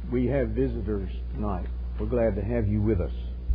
We have visitors tonight. We're glad to have you with us.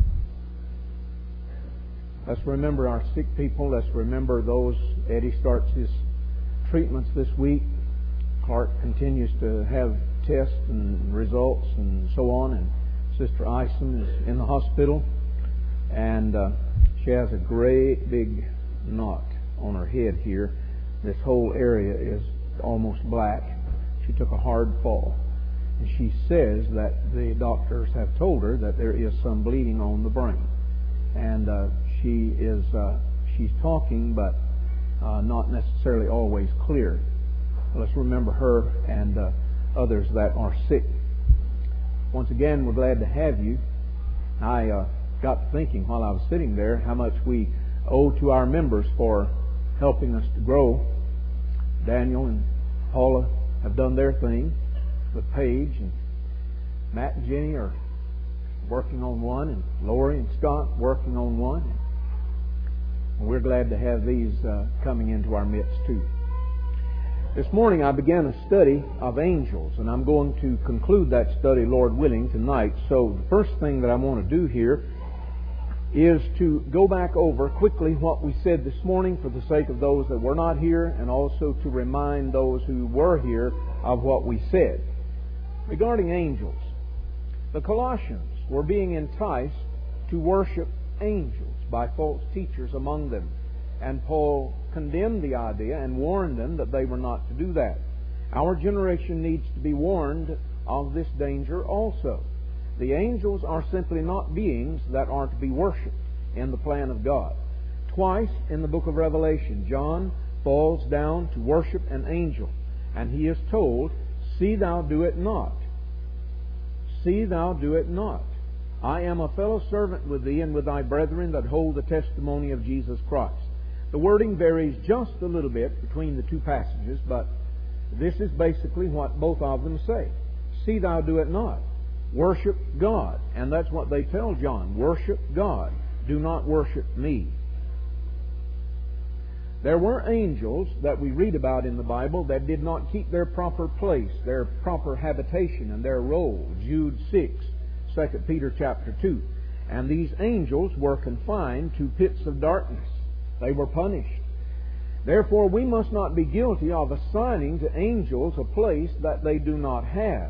Let's remember our sick people. Let's remember those. Eddie starts his treatments this week. Clark continues to have tests and results and so on. And Sister Ison is in the hospital. And she has a great big knot on her head here. This whole area is almost black. She took a hard fall. And she says that the doctors have told her that there is some bleeding on the brain. And she's talking, but not necessarily always clear. Let's remember her and others that are sick. Once again, we're glad to have you. I got to thinking while I was sitting there how much we owe to our members for helping us to grow. Daniel and Paula have done their thing with Paige, and Matt and Jenny are working on one, and Lori and Scott working on one. And we're glad to have these coming into our midst too. This morning I began a study of angels, and I'm going to conclude that study, Lord willing, tonight. So the first thing that I want to do here is to go back over quickly what we said this morning for the sake of those that were not here, and also to remind those who were here of what we said. Regarding angels, the Colossians were being enticed to worship angels by false teachers among them. And Paul condemned the idea and warned them that they were not to do that. Our generation needs to be warned of this danger also. The angels are simply not beings that are to be worshipped in the plan of God. Twice in the book of Revelation, John falls down to worship an angel, and he is told, "See thou do it not. See thou do it not. I am a fellow servant with thee and with thy brethren that hold the testimony of Jesus Christ." The wording varies just a little bit between the two passages, but this is basically what both of them say. See thou do it not. Worship God. And that's what they tell John. Worship God. Do not worship me. There were angels that we read about in the Bible that did not keep their proper place, their proper habitation and their role. Jude 6, 2 Peter chapter 2. And these angels were confined to pits of darkness. They were punished. Therefore, we must not be guilty of assigning to angels a place that they do not have.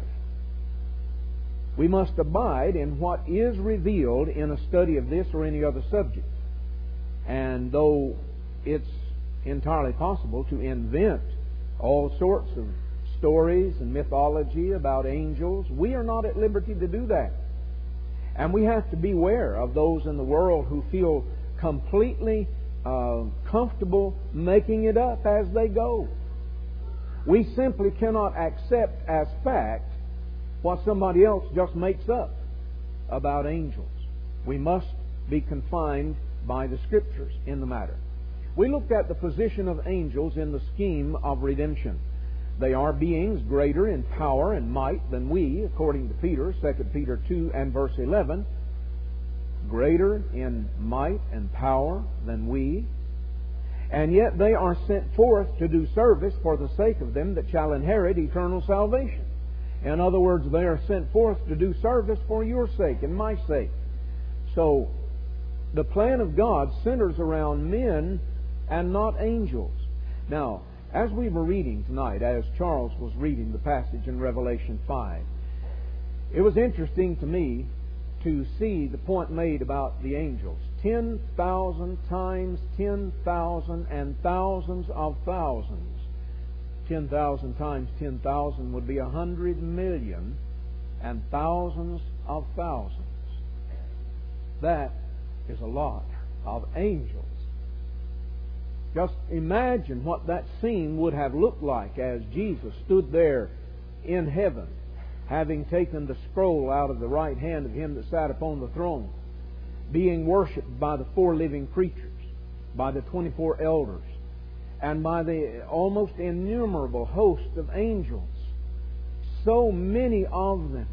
We must abide in what is revealed in a study of this or any other subject. And though it's entirely possible to invent all sorts of stories and mythology about angels, we are not at liberty to do that. And we have to beware of those in the world who feel completely comfortable making it up as they go. We simply cannot accept as fact what somebody else just makes up about angels. We must be confined by the Scriptures in the matter. We looked at the position of angels in the scheme of redemption. They are beings greater in power and might than we, according to Peter, 2 Peter 2 and verse 11. Greater in might and power than we. And yet they are sent forth to do service for the sake of them that shall inherit eternal salvation. In other words, they are sent forth to do service for your sake and my sake. So, the plan of God centers around men and not angels. Now, as we were reading tonight, as Charles was reading the passage in Revelation 5, it was interesting to me to see the point made about the angels. 10,000 times 10,000 and thousands of thousands. 10,000 times 10,000 would be 100 million and thousands of thousands. That is a lot of angels. Just imagine what that scene would have looked like as Jesus stood there in heaven, having taken the scroll out of the right hand of Him that sat upon the throne, being worshipped by the 4 living creatures, by the 24 elders, and by the almost innumerable host of angels. So many of them.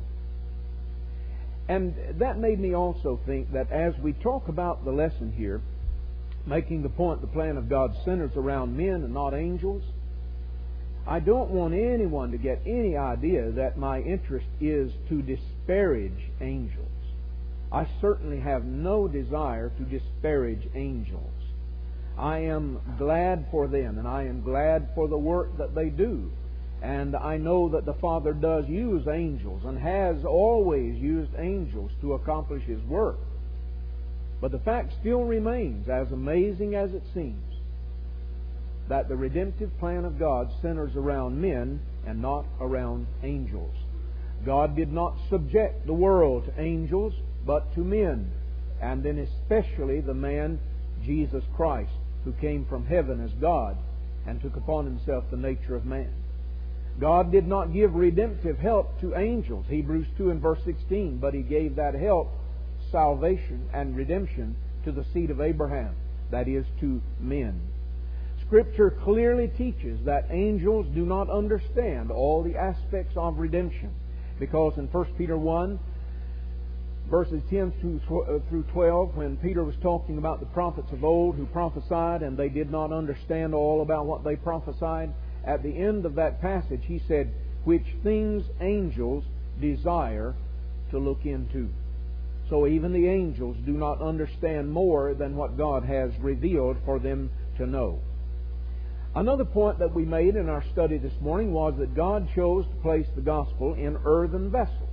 And that made me also think that as we talk about the lesson here, making the point the plan of God centers around men and not angels, I don't want anyone to get any idea that my interest is to disparage angels. I certainly have no desire to disparage angels. I am glad for them, and I am glad for the work that they do. And I know that the Father does use angels and has always used angels to accomplish His work. But the fact still remains, as amazing as it seems, that the redemptive plan of God centers around men and not around angels. God did not subject the world to angels, but to men, and then especially the man Jesus Christ, who came from heaven as God and took upon Himself the nature of man. God did not give redemptive help to angels, Hebrews 2 and verse 16, but He gave that help, salvation and redemption, to the seed of Abraham, that is, to men. Scripture clearly teaches that angels do not understand all the aspects of redemption, because in 1 Peter 1, verses 10 through 12, when Peter was talking about the prophets of old who prophesied and they did not understand all about what they prophesied, at the end of that passage he said, which things angels desire to look into. So even the angels do not understand more than what God has revealed for them to know. Another point that we made in our study this morning was that God chose to place the gospel in earthen vessels.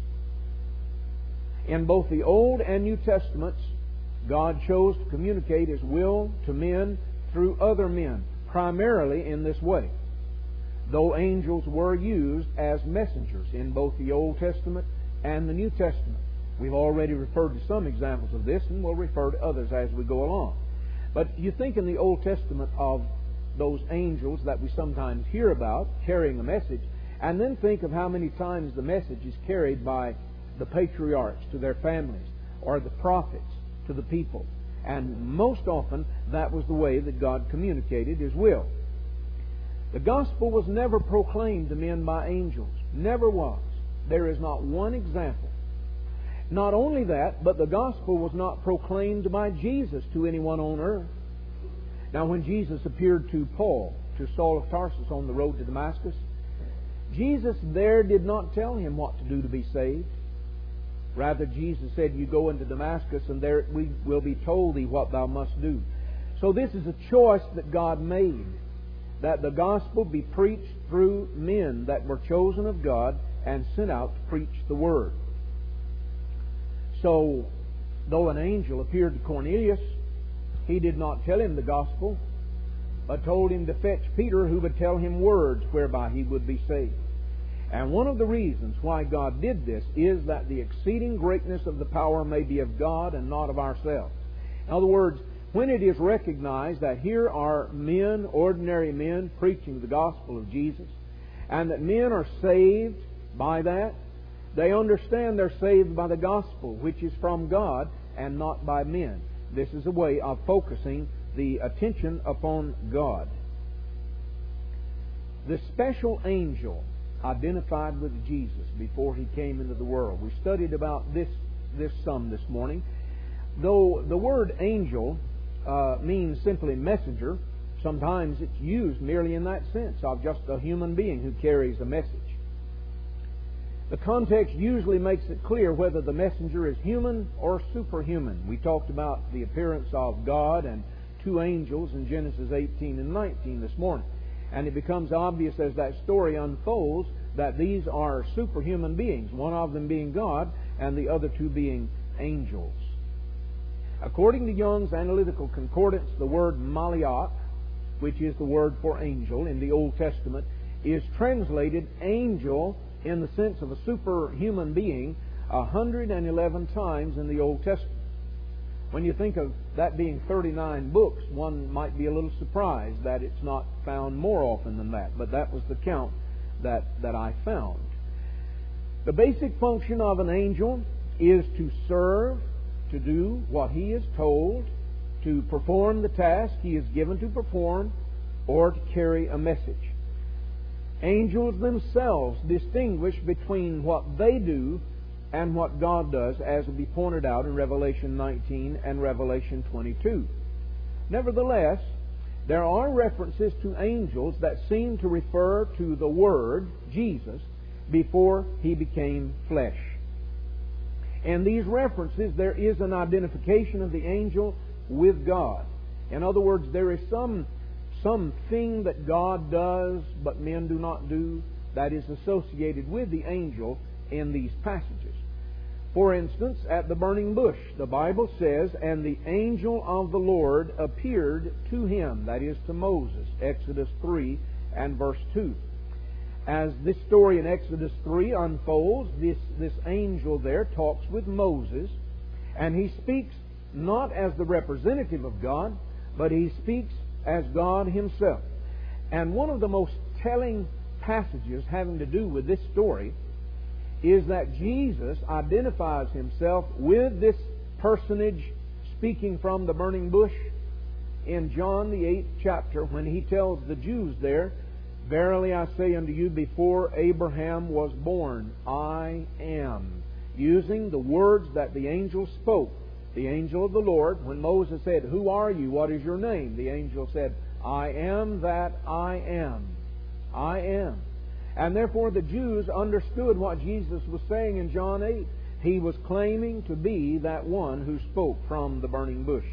In both the Old and New Testaments, God chose to communicate His will to men through other men, primarily in this way, though angels were used as messengers in both the Old Testament and the New Testament. We've already referred to some examples of this, and we'll refer to others as we go along. But you think in the Old Testament of those angels that we sometimes hear about carrying a message, and then think of how many times the message is carried by the patriarchs to their families, or the prophets to the people. And most often, that was the way that God communicated His will. The gospel was never proclaimed to men by angels. Never was. There is not one example. Not only that, but the gospel was not proclaimed by Jesus to anyone on earth. Now, when Jesus appeared to Paul, to Saul of Tarsus on the road to Damascus, Jesus there did not tell him what to do to be saved. Rather, Jesus said, you go into Damascus, and there we will be told thee what thou must do. So this is a choice that God made, that the gospel be preached through men that were chosen of God and sent out to preach the Word. So, though an angel appeared to Cornelius, he did not tell him the gospel, but told him to fetch Peter, who would tell him words whereby he would be saved. And one of the reasons why God did this is that the exceeding greatness of the power may be of God and not of ourselves. In other words, when it is recognized that here are men, ordinary men, preaching the gospel of Jesus, and that men are saved by that, they understand they're saved by the gospel, which is from God and not by men. This is a way of focusing the attention upon God. The special angel identified with Jesus before He came into the world. We studied about this some this morning. Though the word angel means simply messenger, sometimes it's used merely in that sense of just a human being who carries a message. The context usually makes it clear whether the messenger is human or superhuman. We talked about the appearance of God and two angels in Genesis 18 and 19 this morning. And it becomes obvious as that story unfolds that these are superhuman beings, one of them being God and the other two being angels. According to Young's Analytical Concordance, the word Malach, which is the word for angel in the Old Testament, is translated angel in the sense of a superhuman being 111 times in the Old Testament. When you think of that being 39 books, one might be a little surprised that it's not found more often than that. But that was the count that I found. The basic function of an angel is to serve, to do what he is told, to perform the task he is given to perform, or to carry a message. Angels themselves distinguish between what they do and what God does, as will be pointed out in Revelation 19 and Revelation 22. Nevertheless, there are references to angels that seem to refer to the Word, Jesus, before He became flesh. In these references, there is an identification of the angel with God. In other words, there is something that God does but men do not do that is associated with the angel in these passages. For instance, at the burning bush, the Bible says, "And the angel of the Lord appeared to him," that is, to Moses, Exodus 3 and verse 2. As this story in Exodus 3 unfolds, this angel there talks with Moses, and he speaks not as the representative of God, but he speaks as God Himself. And one of the most telling passages having to do with this story is that Jesus identifies Himself with this personage speaking from the burning bush in John the 8th chapter, when He tells the Jews there, "Verily I say unto you, before Abraham was born, I am." Using the words that the angel spoke. The angel of the Lord, when Moses said, "Who are you? What is your name?" the angel said, "I am that I am. I am." And therefore the Jews understood what Jesus was saying in John 8. He was claiming to be that one who spoke from the burning bush.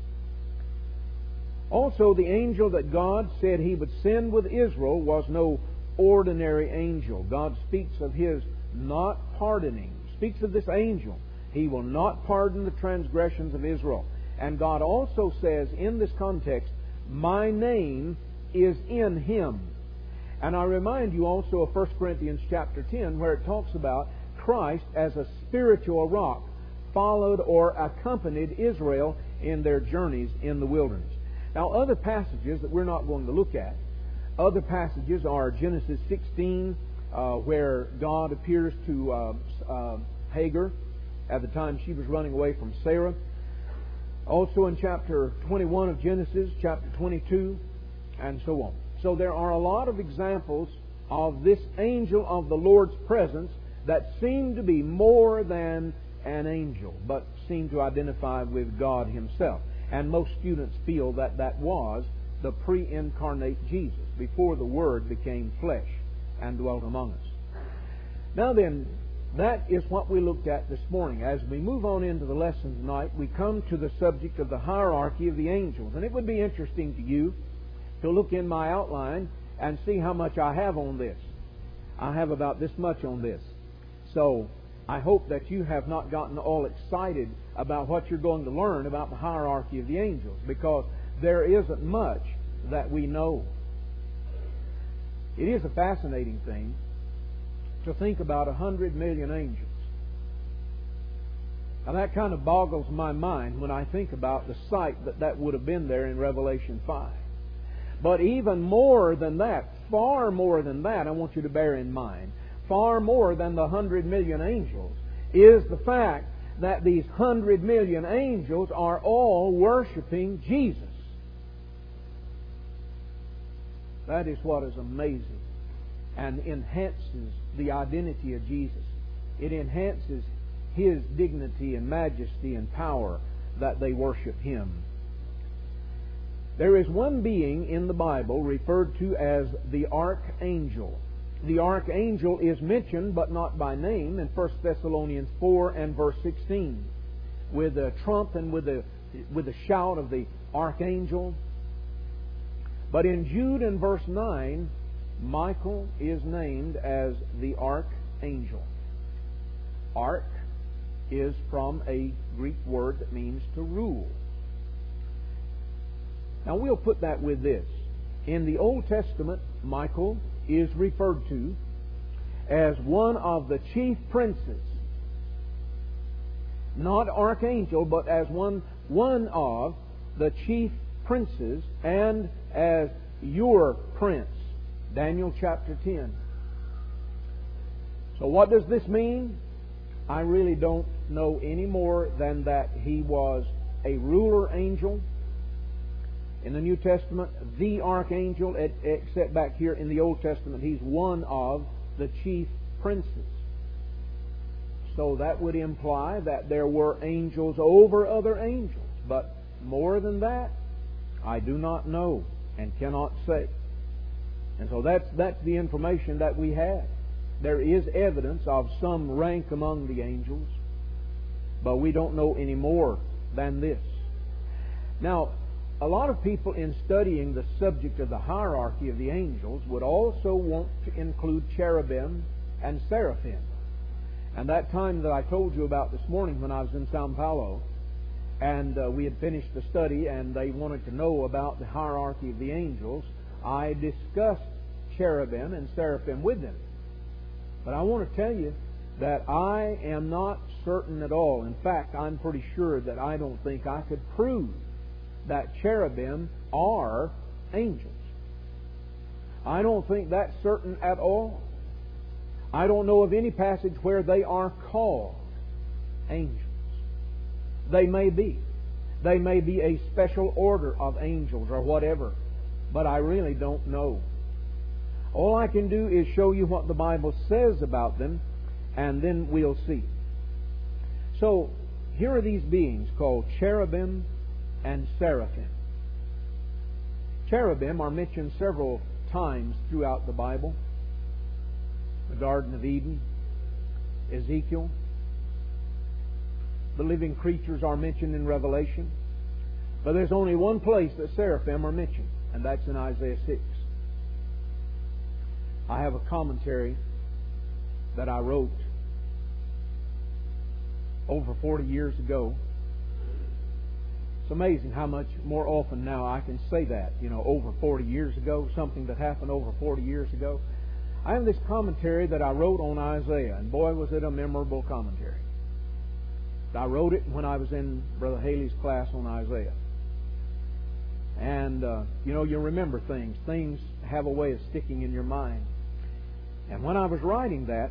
Also, the angel that God said He would send with Israel was no ordinary angel. God speaks of His not pardoning. Speaks of this angel. He will not pardon the transgressions of Israel. And God also says in this context, "My name is in Him." And I remind you also of 1 Corinthians chapter 10, where it talks about Christ as a spiritual rock followed or accompanied Israel in their journeys in the wilderness. Now, other passages that we're not going to look at, other passages are Genesis 16, where God appears to Hagar at the time she was running away from Sarah. Also in chapter 21 of Genesis, chapter 22, and so on. So there are a lot of examples of this angel of the Lord's presence that seem to be more than an angel, but seem to identify with God Himself. And most students feel that that was the pre-incarnate Jesus, before the Word became flesh and dwelt among us. Now then, that is what we looked at this morning. As we move on into the lesson tonight, we come to the subject of the hierarchy of the angels. And it would be interesting to you to look in my outline and see how much I have on this. I have about this much on this. So I hope that you have not gotten all excited about what you're going to learn about the hierarchy of the angels, because there isn't much that we know. It is a fascinating thing to think about 100 million angels. Now that kind of boggles my mind when I think about the sight that would have been there in Revelation 5. But even more than that, far more than that, I want you to bear in mind, far more than the 100 million angels, is the fact that these 100 million angels are all worshiping Jesus. That is what is amazing and enhances the identity of Jesus. It enhances His dignity and majesty and power that they worship Him. There is one being in the Bible referred to as the archangel. The archangel is mentioned, but not by name, in 1 Thessalonians 4 and verse 16, with a trump and with a shout of the archangel. But in Jude and verse 9, Michael is named as the archangel. Arch is from a Greek word that means to rule. Now we'll put that with this. In the Old Testament, Michael is referred to as one of the chief princes. Not archangel, but as one of the chief princes, and as your prince. Daniel chapter 10. So what does this mean? I really don't know any more than that he was a ruler angel. In the New Testament, the archangel, except back here in the Old Testament, he's one of the chief princes. So that would imply that there were angels over other angels. But more than that, I do not know. and cannot say. And so that's the information that we have. There is evidence of some rank among the angels, but we don't know any more than this. Now, a lot of people in studying the subject of the hierarchy of the angels would also want to include cherubim and seraphim. And that time that I told you about this morning when I was in Sao Paulo, and we had finished the study and they wanted to know about the hierarchy of the angels, I discussed cherubim and seraphim with them. But I want to tell you that I am not certain at all. In fact, I'm pretty sure that I don't think I could prove that cherubim are angels. I don't think that's certain at all. I don't know of any passage where they are called angels. They may be. They may be a special order of angels or whatever. But I really don't know. All I can do is show you what the Bible says about them, and then we'll see. So, here are these beings called cherubim and seraphim. Cherubim are mentioned several times throughout the Bible. The Garden of Eden, Ezekiel. The living creatures are mentioned in Revelation. But there's only one place that seraphim are mentioned, and that's in Isaiah 6. I have a commentary that I wrote over 40 years ago. It's amazing how much more often now I can say that, over 40 years ago, something that happened over 40 years ago. I have this commentary that I wrote on Isaiah, and boy, was it a memorable commentary. I wrote it when I was in Brother Haley's class on Isaiah. And, you remember things. Things have a way of sticking in your mind. And when I was writing that,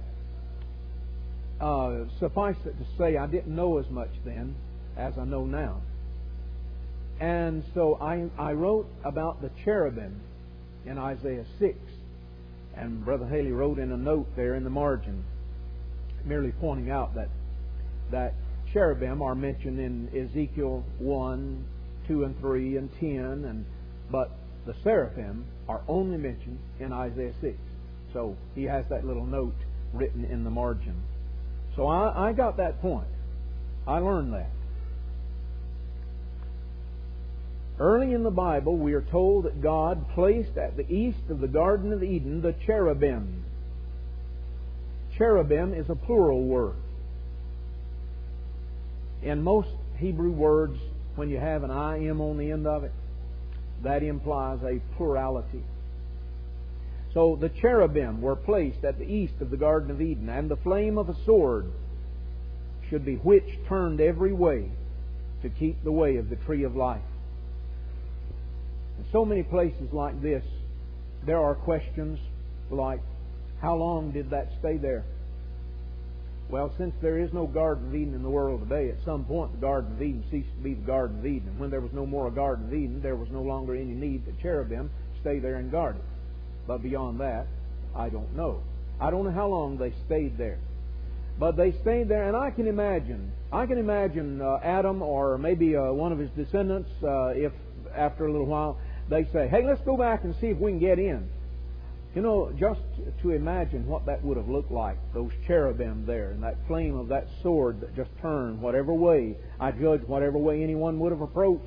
suffice it to say, I didn't know as much then as I know now. And so I wrote about the cherubim in Isaiah 6. And Brother Haley wrote in a note there in the margin, merely pointing out that cherubim are mentioned in Ezekiel 1, 2 and 3 and 10, but the seraphim are only mentioned in Isaiah 6. So he has that little note written in the margin. So I got that point. I learned that. Early in the Bible, we are told that God placed at the east of the Garden of Eden the cherubim. Cherubim is a plural word. In most Hebrew words, when you have an I-M on the end of it, that implies a plurality. So the cherubim were placed at the east of the Garden of Eden, and the flame of a sword should be which turned every way to keep the way of the tree of life. In so many places like this, there are questions like, how long did that stay there? Well, since there is no Garden of Eden in the world today, at some point the Garden of Eden ceased to be the Garden of Eden. And when there was no more a Garden of Eden, there was no longer any need that cherubim stay there and guard it. But beyond that, I don't know. I don't know how long they stayed there. But they stayed there, and I can imagine Adam or maybe one of his descendants, if after a little while they say, hey, let's go back and see if we can get in. Just to imagine what that would have looked like, those cherubim there, and that flame of that sword that just turned whatever way, I judge whatever way anyone would have approached.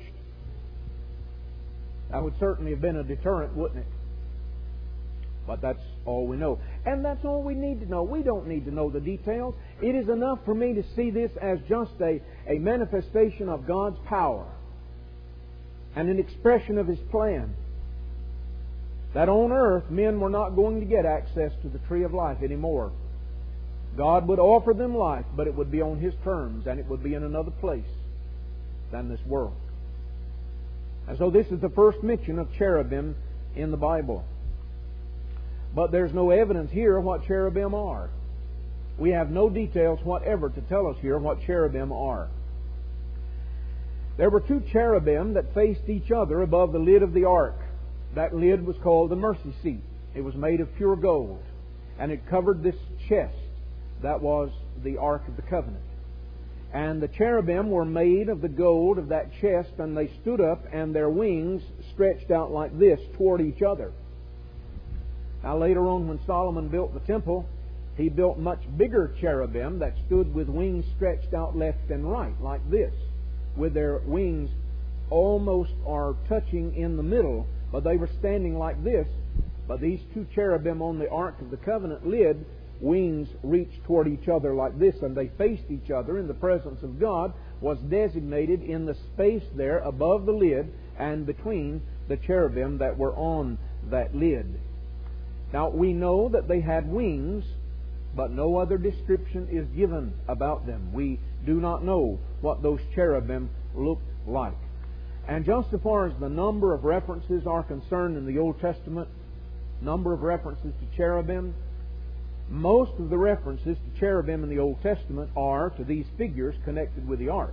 That would certainly have been a deterrent, wouldn't it? But that's all we know. And that's all we need to know. We don't need to know the details. It is enough for me to see this as just a manifestation of God's power and an expression of His plan. That on earth, men were not going to get access to the tree of life anymore. God would offer them life, but it would be on His terms, and it would be in another place than this world. And so this is the first mention of cherubim in the Bible. But there's no evidence here what cherubim are. We have no details whatever to tell us here what cherubim are. There were two cherubim that faced each other above the lid of the ark. That lid was called the mercy seat. It was made of pure gold, and it covered this chest that was the Ark of the Covenant. And the cherubim were made of the gold of that chest, and they stood up, and their wings stretched out like this toward each other. Now later on, when Solomon built the temple, he built much bigger cherubim that stood with wings stretched out left and right, like this, with their wings almost are touching in the middle, but they were standing like this. But these two cherubim on the Ark of the Covenant lid, wings reached toward each other like this, and they faced each other, and the presence of God was designated in the space there above the lid and between the cherubim that were on that lid. Now, we know that they had wings, but no other description is given about them. We do not know what those cherubim looked like. And just as far as the number of references are concerned in the Old Testament, number of references to cherubim, most of the references to cherubim in the Old Testament are to these figures connected with the ark.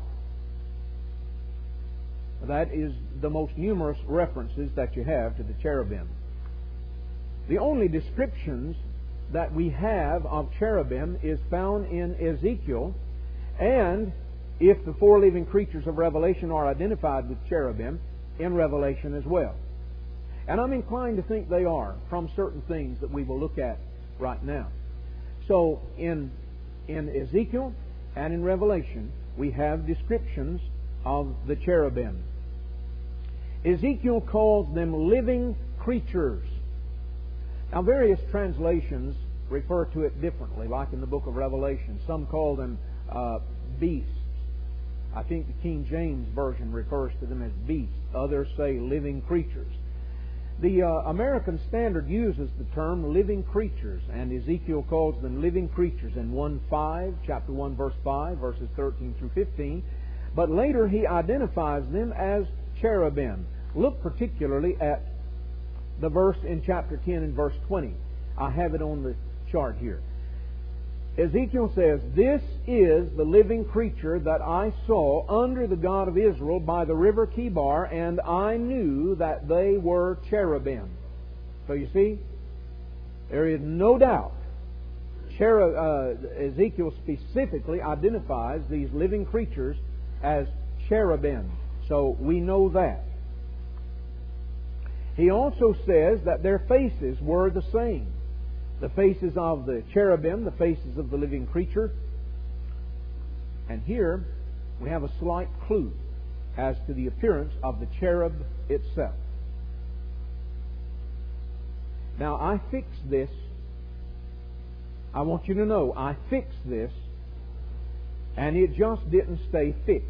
That is the most numerous references that you have to the cherubim. The only descriptions that we have of cherubim is found in Ezekiel, and if the four living creatures of Revelation are identified with cherubim, in Revelation as well. And I'm inclined to think they are, from certain things that we will look at right now. So, in Ezekiel and in Revelation, we have descriptions of the cherubim. Ezekiel calls them living creatures. Now, various translations refer to it differently, like in the book of Revelation. Some call them beasts. I think the King James Version refers to them as beasts. Others say living creatures. The American Standard uses the term living creatures, and Ezekiel calls them living creatures in 1:5, chapter 1, verse 5, verses 13 through 15. But later he identifies them as cherubim. Look particularly at the verse in chapter 10 and verse 20. I have it on the chart here. Ezekiel says, "This is the living creature that I saw under the God of Israel by the river Chebar, and I knew that they were cherubim." So you see, there is no doubt. Ezekiel specifically identifies these living creatures as cherubim. So we know that. He also says that their faces were the same. The faces of the cherubim, the faces of the living creature. And here we have a slight clue as to the appearance of the cherub itself. Now, I fixed this. I want you to know, I fixed this, and it just didn't stay fixed.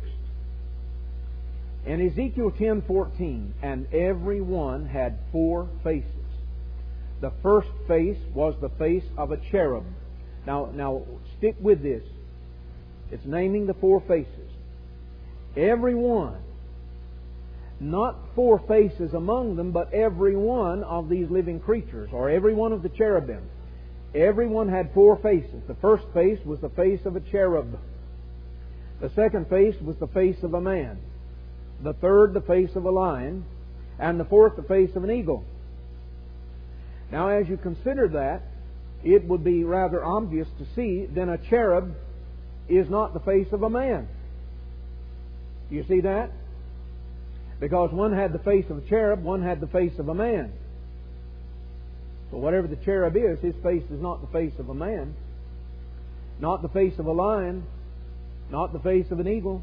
In Ezekiel 10:14, and every one had 4 faces. The first face was the face of a cherub. Now stick with this. It's naming the 4 faces. Every one. Not 4 faces among them, but every one of these living creatures, or every one of the cherubim. Every one had 4 faces. The first face was the face of a cherub. The second face was the face of a man. The third, the face of a lion. And the fourth, the face of an eagle. Now, as you consider that, it would be rather obvious to see then a cherub is not the face of a man. Do you see that? Because one had the face of a cherub, one had the face of a man. So whatever the cherub is, his face is not the face of a man, not the face of a lion, not the face of an eagle.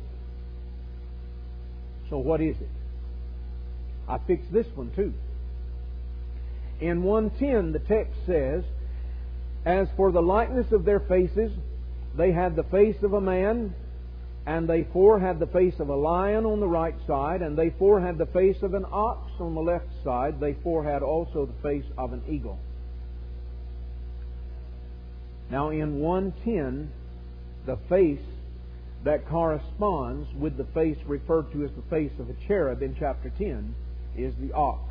So what is it? I fixed this one too. In 1:10, the text says, "As for the likeness of their faces, they had the face of a man, and they 4 had the face of a lion on the right side, and they 4 had the face of an ox on the left side. They 4 had also the face of an eagle." Now in 1:10, the face that corresponds with the face referred to as the face of a cherub in chapter 10 is the ox.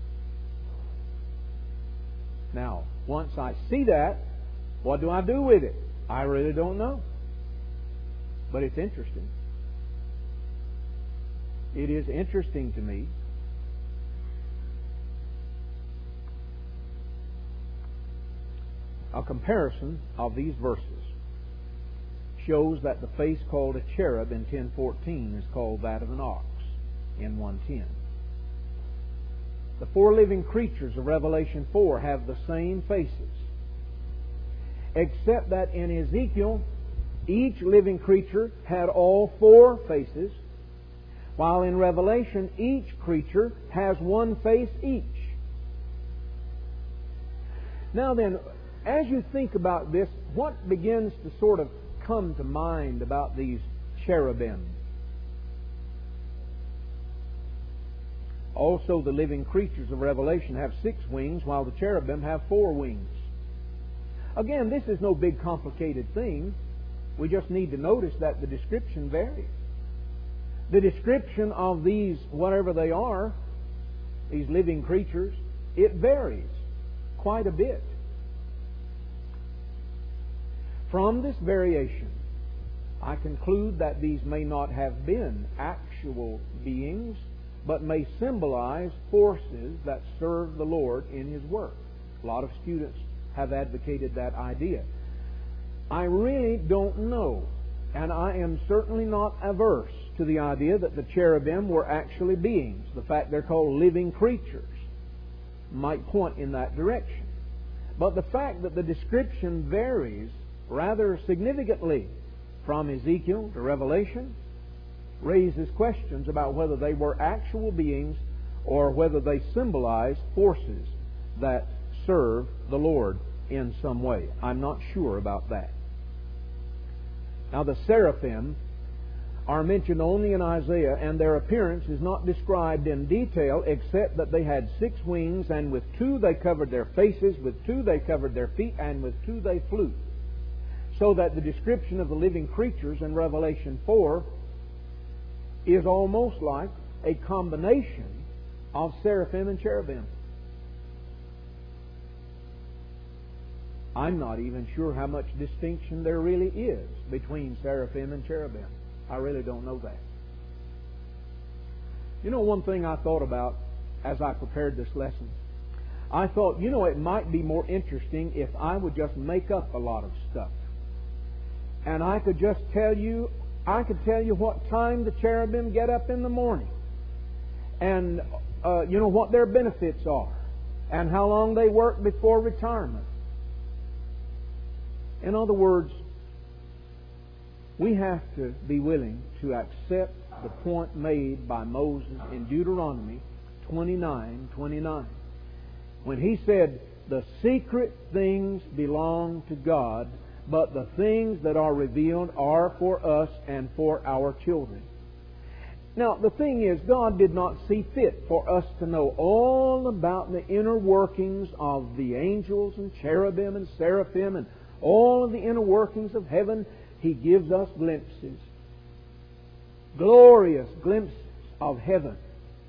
Now, once I see that, what do I do with it? I really don't know. But it's interesting. It is interesting to me. A comparison of these verses shows that the face called a cherub in 10:14 is called that of an ox in 1:10. The four living creatures of Revelation 4 have the same faces, except that in Ezekiel, each living creature had all four faces, while in Revelation, each creature has one face each. Now then, as you think about this, what begins to sort of come to mind about these cherubim? Also, the living creatures of Revelation have 6 wings, while the cherubim have 4 wings. Again, this is no big complicated thing. We just need to notice that the description varies. The description of these, whatever they are, these living creatures, it varies quite a bit. From this variation, I conclude that these may not have been actual beings, but may symbolize forces that serve the Lord in His work. A lot of students have advocated that idea. I really don't know, and I am certainly not averse to the idea that the cherubim were actually beings. The fact they're called living creatures might point in that direction. But the fact that the description varies rather significantly from Ezekiel to Revelation raises questions about whether they were actual beings or whether they symbolize forces that serve the Lord in some way. I'm not sure about that. Now, the seraphim are mentioned only in Isaiah, and their appearance is not described in detail except that they had 6 wings, and with 2 they covered their faces, with 2 they covered their feet, and with 2 they flew. So that the description of the living creatures in Revelation 4 is almost like a combination of seraphim and cherubim. I'm not even sure how much distinction there really is between seraphim and cherubim. I really don't know that. You know, one thing I thought about as I prepared this lesson, I thought, it might be more interesting if I would just make up a lot of stuff. And I could just tell you what time the cherubim get up in the morning. And, what their benefits are. And how long they work before retirement. In other words, we have to be willing to accept the point made by Moses in Deuteronomy 29:29, when he said, "The secret things belong to God, but the things that are revealed are for us and for our children." Now, the thing is, God did not see fit for us to know all about the inner workings of the angels and cherubim and seraphim and all of the inner workings of heaven. He gives us glimpses, glorious glimpses of heaven.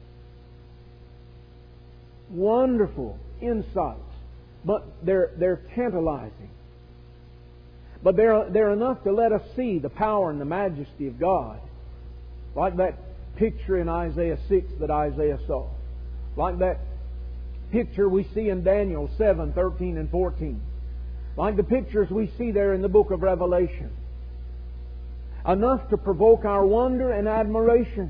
Wonderful insights, but they're tantalizing. But they're enough to let us see the power and the majesty of God. Like that picture in Isaiah 6 that Isaiah saw. Like that picture we see in Daniel 7:13 and 14. Like the pictures we see there in the book of Revelation. Enough to provoke our wonder and admiration.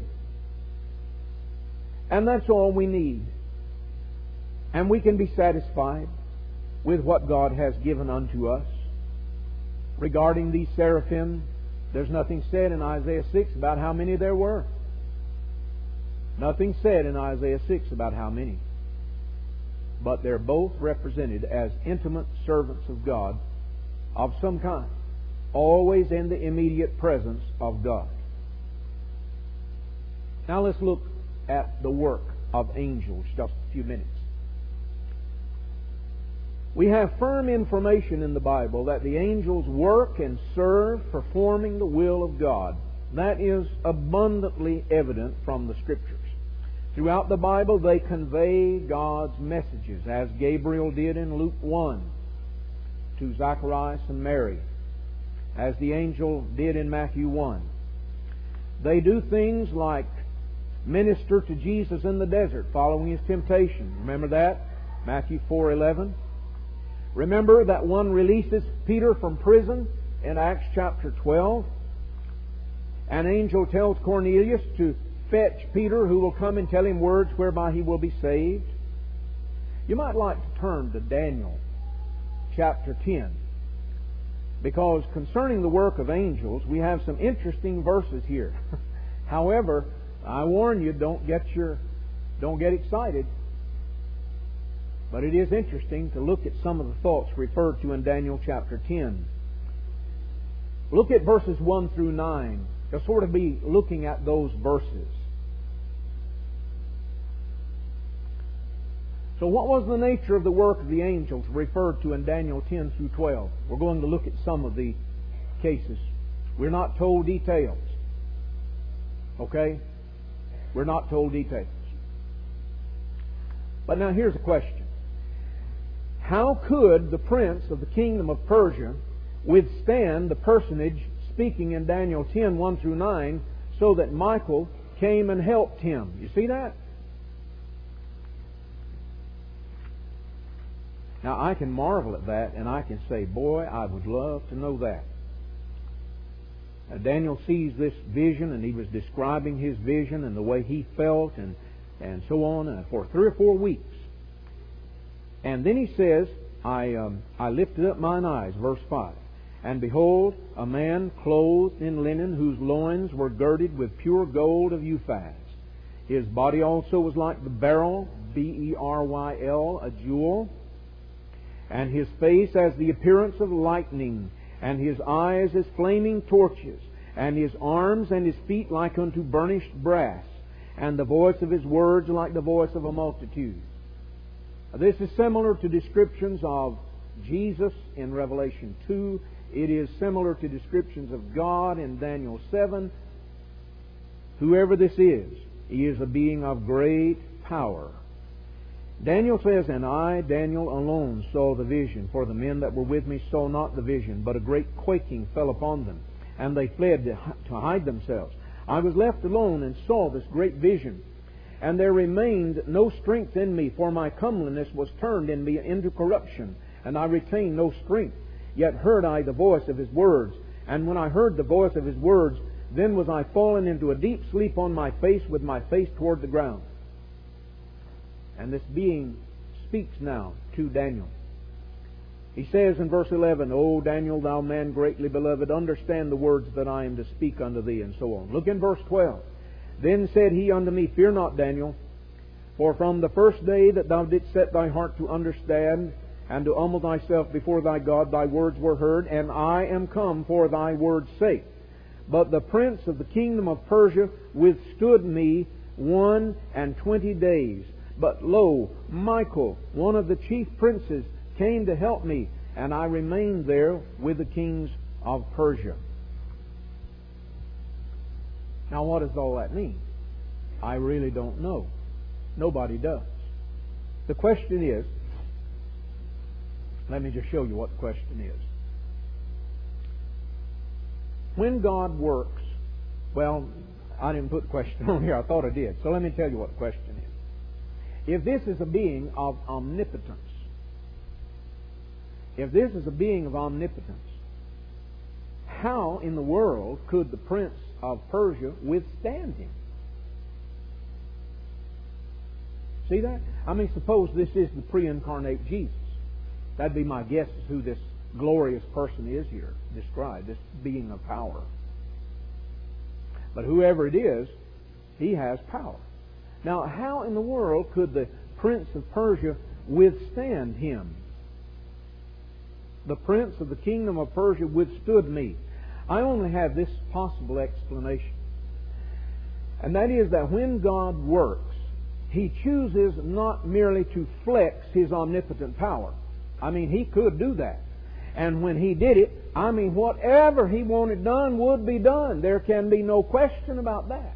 And that's all we need. And we can be satisfied with what God has given unto us. Regarding these seraphim, there's nothing said in Isaiah 6 about how many there were. Nothing said in Isaiah 6 about how many. But they're both represented as intimate servants of God of some kind, always in the immediate presence of God. Now let's look at the work of angels just a few minutes. We have firm information in the Bible that the angels work and serve performing the will of God. That is abundantly evident from the Scriptures. Throughout the Bible, they convey God's messages, as Gabriel did in Luke 1 to Zacharias and Mary, as the angel did in Matthew 1. They do things like minister to Jesus in the desert following His temptation. Remember that? Matthew 4:11. Remember that one releases Peter from prison in Acts chapter 12, an angel tells Cornelius to fetch Peter, who will come and tell him words whereby he will be saved. You might like to turn to Daniel chapter 10, because concerning the work of angels, we have some interesting verses here. However, I warn you, don't get excited. But it is interesting to look at some of the thoughts referred to in Daniel chapter 10. Look at verses 1 through 9. You'll sort of be looking at those verses. So what was the nature of the work of the angels referred to in Daniel 10 through 12? We're going to look at some of the cases. We're not told details. Okay? We're not told details. But now here's a question. How could the prince of the kingdom of Persia withstand the personage speaking in Daniel 10, 1 through 9, so that Michael came and helped him? You see that? Now I can marvel at that, and I can say, boy, I would love to know that. Daniel sees this vision, and he was describing his vision and the way he felt and so on for 3 or 4 weeks. And then he says, I lifted up mine eyes, verse 5, and behold, a man clothed in linen, whose loins were girded with pure gold of Uphaz. His body also was like the beryl, B-E-R-Y-L, a jewel, and his face as the appearance of lightning, and his eyes as flaming torches, and his arms and his feet like unto burnished brass, and the voice of his words like the voice of a multitude. This is similar to descriptions of Jesus in Revelation 2. It is similar to descriptions of God in Daniel 7. Whoever this is, he is a being of great power. Daniel says, and I, Daniel, alone saw the vision, for the men that were with me saw not the vision, but a great quaking fell upon them, and they fled to hide themselves. I was left alone and saw this great vision, and there remained no strength in me, for my comeliness was turned in me into corruption, and I retained no strength. Yet heard I the voice of His words, and when I heard the voice of His words, then was I fallen into a deep sleep on my face, with my face toward the ground. And this being speaks now to Daniel. He says in verse 11, O Daniel, thou man greatly beloved, understand the words that I am to speak unto thee, and so on. Look in verse 12. Then said he unto me, Fear not, Daniel, for from the first day that thou didst set thy heart to understand and to humble thyself before thy God, thy words were heard, and I am come for thy word's sake. But the prince of the kingdom of Persia withstood me 21 days. But lo, Michael, one of the chief princes, came to help me, and I remained there with the kings of Persia. Now what does all that mean? I really don't know. Nobody does. The question is, let me just show you what the question is. When God works, well, I didn't put the question on here. I thought I did. So let me tell you what the question is. If this is a being of omnipotence, how in the world could the prince of Persia withstand him? See that? I mean, suppose this is the pre-incarnate Jesus. That'd be my guess as who this glorious person is here described, this being of power. But whoever it is, he has power. Now, how in the world could the prince of Persia withstand him? The prince of the kingdom of Persia withstood me. I only have this possible explanation. And that is that when God works, He chooses not merely to flex His omnipotent power. I mean, He could do that. And when He did it, I mean, whatever He wanted done would be done. There can be no question about that.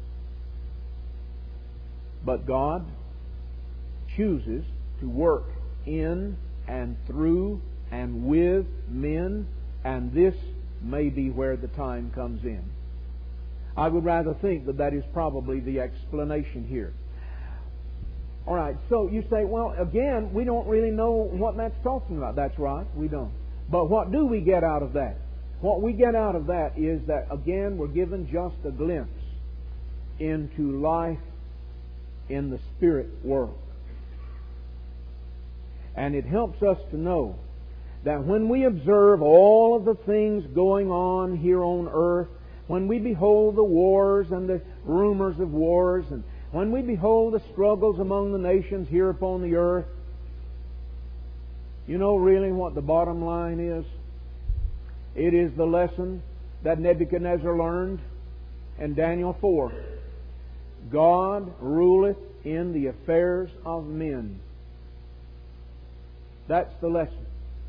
But God chooses to work in and through and with men, and this may be where the time comes in. I would rather think that that is probably the explanation here. All right, so you say, well, again, we don't really know what that's talking about. That's right, we don't. But what do we get out of that? what we get out of that is that, again, we're given just a glimpse into life in the spirit world. And it helps us to know that when we observe all of the things going on here on earth, when we behold the wars and the rumors of wars, and when we behold the struggles among the nations here upon the earth, you know really what the bottom line is? It is the lesson that Nebuchadnezzar learned in Daniel 4. God ruleth in the affairs of men. That's the lesson.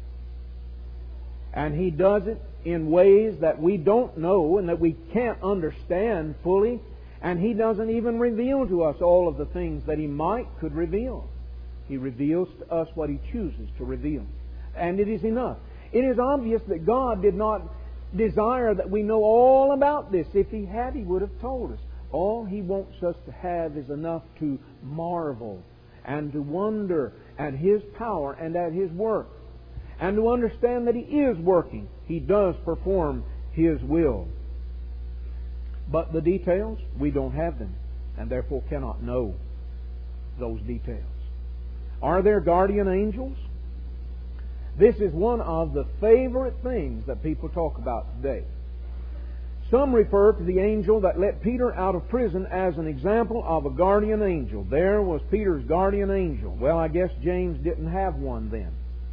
And He does it in ways that we don't know and that we can't understand fully. And He doesn't even reveal to us all of the things that He could reveal. He reveals to us what He chooses to reveal. And it is enough. It is obvious that God did not desire that we know all about this. If He had, He would have told us. All He wants us to have is enough to marvel and to wonder at His power and at His work, and to understand that He is working. He does perform His will. But the details, we don't have them, and therefore cannot know those details. Are there guardian angels? This is one of the favorite things that people talk about today. Some refer to the angel that let Peter out of prison as an example of a guardian angel. There was Peter's guardian angel. Well, I guess James didn't have one then,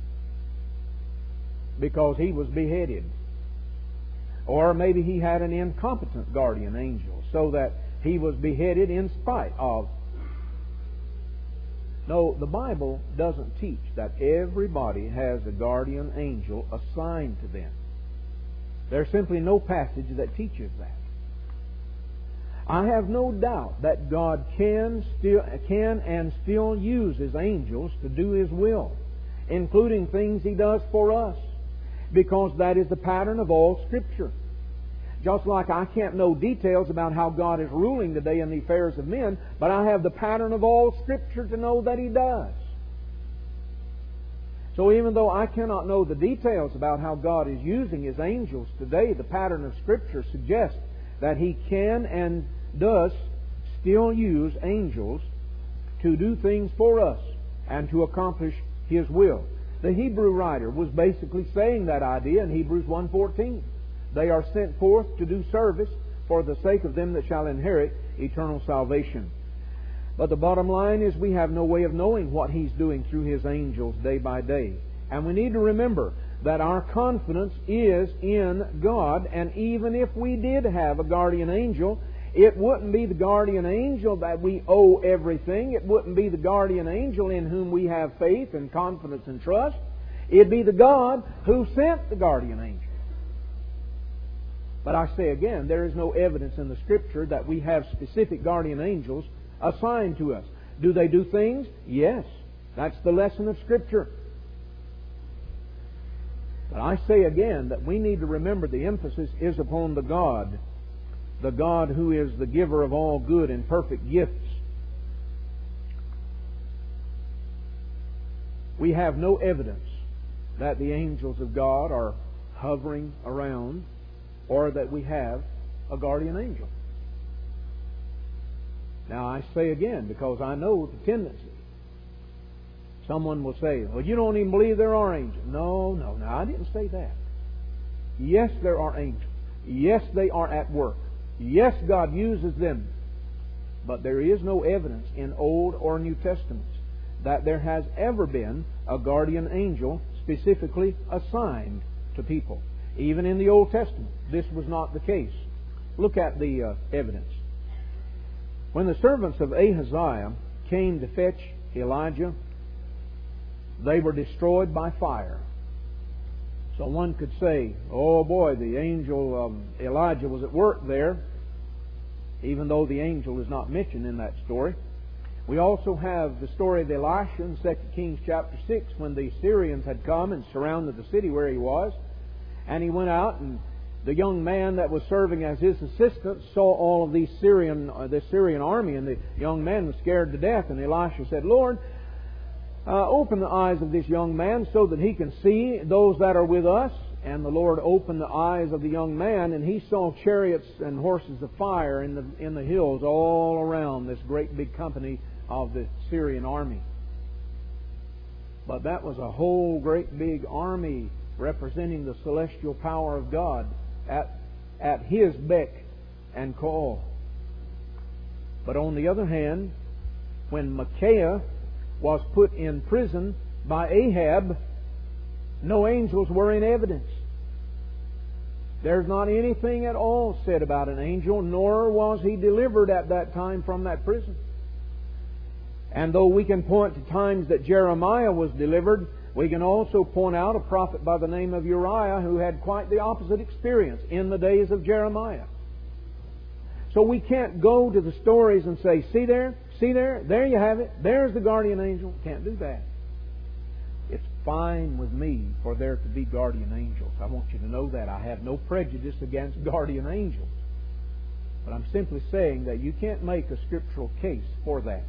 because he was beheaded. Or maybe he had an incompetent guardian angel, so that he was beheaded in spite of. No, the Bible doesn't teach that everybody has a guardian angel assigned to them. There's simply no passage that teaches that. I have no doubt that God can and still use His angels to do His will, including things He does for us, because that is the pattern of all Scripture. Just like I can't know details about how God is ruling today in the affairs of men, but I have the pattern of all Scripture to know that He does. So even though I cannot know the details about how God is using His angels today, the pattern of Scripture suggests that He can and does still use angels to do things for us and to accomplish His will. The Hebrew writer was basically saying that idea in Hebrews 1:14. They are sent forth to do service for the sake of them that shall inherit eternal salvation. But the bottom line is we have no way of knowing what He's doing through His angels day by day. And we need to remember that our confidence is in God, and even if we did have a guardian angel, it wouldn't be the guardian angel that we owe everything. It wouldn't be the guardian angel in whom we have faith and confidence and trust. It'd be the God who sent the guardian angel. But I say again, there is no evidence in the Scripture that we have specific guardian angels assigned to us. Do they do things? Yes. That's the lesson of Scripture. But I say again that we need to remember the emphasis is upon the God who is the giver of all good and perfect gifts. We have no evidence that the angels of God are hovering around, or that we have a guardian angel. Now I say again, because I know the tendency. Someone will say, well, you don't even believe there are angels. No, I didn't say that. Yes, there are angels. Yes, they are at work. Yes, God uses them. But there is no evidence in Old or New Testaments that there has ever been a guardian angel specifically assigned to people. Even in the Old Testament, this was not the case. Look at the evidence. When the servants of Ahaziah came to fetch Elijah, they were destroyed by fire. So one could say, oh boy, the angel of Elijah was at work there, even though the angel is not mentioned in that story. We also have the story of Elisha in 2 Kings chapter 6, when the Syrians had come and surrounded the city where he was. And he went out, and the young man that was serving as his assistant saw all of the Syrian army, and the young man was scared to death. And Elisha said, Lord, open the eyes of this young man so that he can see those that are with us. And the Lord opened the eyes of the young man, and he saw chariots and horses of fire in the hills all around this great big company of the Syrian army. But that was a whole great big army representing the celestial power of God at His beck and call. But on the other hand, when Micaiah was put in prison by Ahab, no angels were in evidence. There's not anything at all said about an angel, nor was he delivered at that time from that prison. And though we can point to times that Jeremiah was delivered, we can also point out a prophet by the name of Uriah who had quite the opposite experience in the days of Jeremiah. So we can't go to the stories and say, see there, there you have it, there's the guardian angel. Can't do that. It's fine with me for there to be guardian angels. I want you to know that. I have no prejudice against guardian angels. But I'm simply saying that you can't make a scriptural case for that.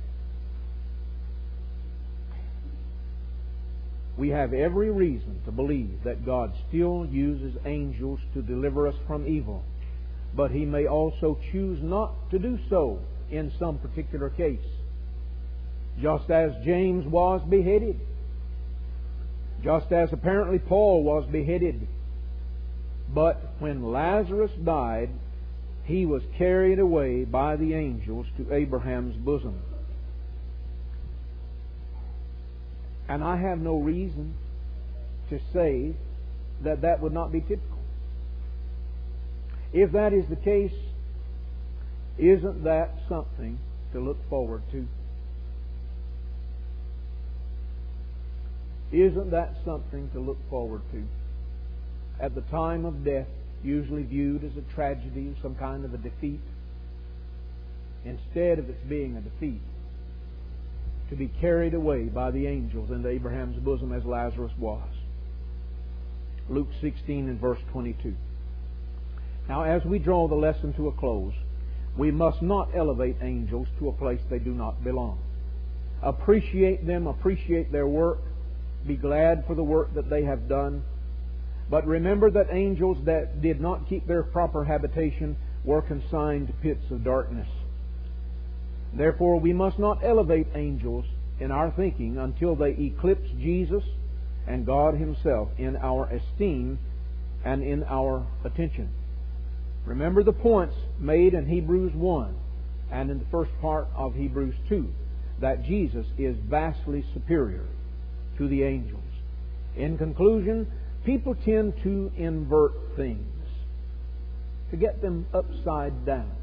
We have every reason to believe that God still uses angels to deliver us from evil. But He may also choose not to do so in some particular case. Just as James was beheaded. Just as apparently Paul was beheaded. But when Lazarus died, he was carried away by the angels to Abraham's bosom. And I have no reason to say that that would not be typical. If that is the case, isn't that something to look forward to? Isn't that something to look forward to? At the time of death, usually viewed as a tragedy, some kind of a defeat, instead of its being a defeat, to be carried away by the angels into Abraham's bosom as Lazarus was. Luke 16 and verse 22. Now, as we draw the lesson to a close, we must not elevate angels to a place they do not belong. Appreciate them, appreciate their work, be glad for the work that they have done. But remember that angels that did not keep their proper habitation were consigned to pits of darkness. Therefore, we must not elevate angels in our thinking until they eclipse Jesus and God Himself in our esteem and in our attention. Remember the points made in Hebrews 1 and in the first part of Hebrews 2, that Jesus is vastly superior to the angels. In conclusion, people tend to invert things, to get them upside down.